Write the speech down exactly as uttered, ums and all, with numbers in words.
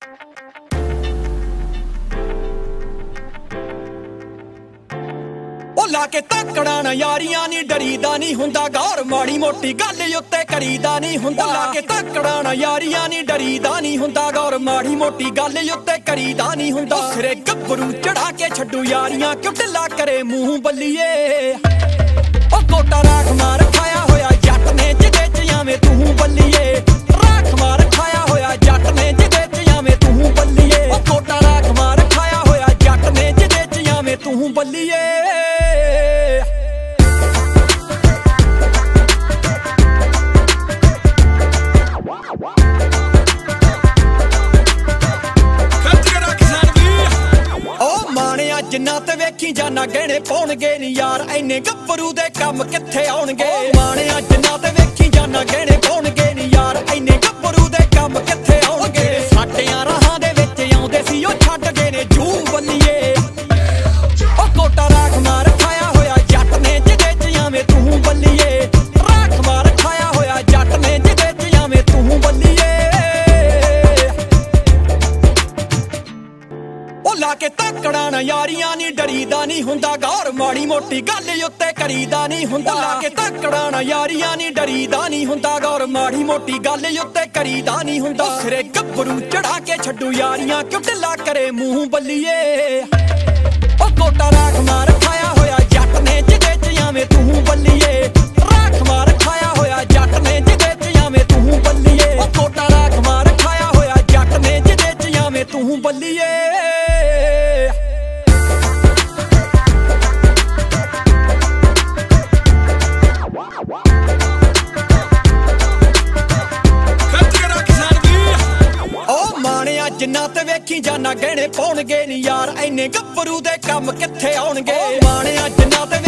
ला के तकड़ा ना यारियां नी डरीदा नी हुंदा गौर माड़ी मोटी गल उत्ते करीदा नी हुंदा ला के तकड़ा ना यारियां नी डरीदा नी हुंदा गौर माड़ी मोटी गल उत्ते करीदा नी हुंदा सिरे गब्बरू चढ़ा के छड्डू यारियां क्यों ढिला करे मुंह बल्लिए ओ कोटा राख मार खाया होया जट ने जिदे च आवें तू बल्लिए राख मार खाया होया जट ने जिदे च आवें तू बल्लिए ओ कोटा राख मार खाया होया जट ने जिदे च आवें तू बल्लिए जिन्ना ते वेखी जाना गहने पाउणगे नी यार इन्ने गब्बरू दे कम कित्थे आउणगे माणिया जिन्ना ते वेखी जाना गहने पाउणगे नी यार इन्ने गब्बरू दे कम कित्थे आउणगे साडियां राहां दे विच आउंदे सी ओ छड्ड गए ने जू बल्लिए ओ कोटा राख मार खाया होया जट ने जिदे च आवें तू बल्लिए राख मार खाया होया जट ने जिदे च आवें तू बल्लिए ला के तकड़ा ना यारियां नी डरीदा नी हुंदा गौर माड़ी मोटी गल उत्ते करीदा नी हुंदा ला के तकड़ा ना यारियां नी डरीदा नी हुंदा गौर माड़ी मोटी गल उत्ते करीदा नी हुंदा सिरे गब्बरू चढ़ा के छड्डू यारियां क्यों ढिला करे मुंह बल्लिए ओ कोटा राख मार खाया होया जट ने जिदे च आवें तू बल्लिए राख मार खाया होया जट ने जिदे च आवें तू बल्लिए ओ कोटा राख मार खाया होया जट ने जिदे च आवें तू बल्लिए जिन्ना ते वेखी जाना गहने पाउणगे नी यार इन्ने गब्बरू दे कम कित्थे आउणगे माणिया जिन्ना ते